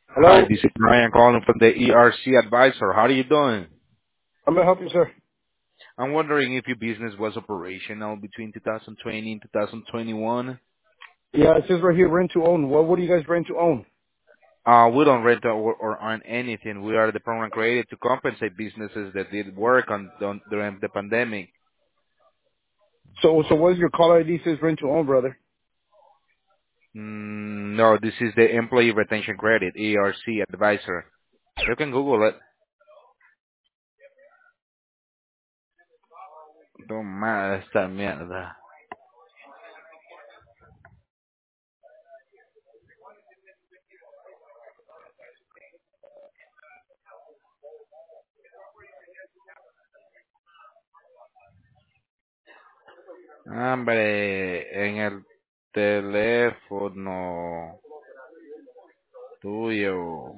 Hi, Hello? this is Brian calling from the ERC Advisor. How are you doing? I'm gonna help you, sir. I'm wondering if your business was operational between 2020 and 2021. Yeah, it says right here, rent to own. What do you guys rent to own? We don't rent or own anything. We are the program created to compensate businesses that did work during the pandemic. So what is your call ID says rent to own, brother? No, this is the Employee Retention Credit, ERC Advisor. You can Google it. Toma esta mierda. Hombre, en el teléfono tuyo.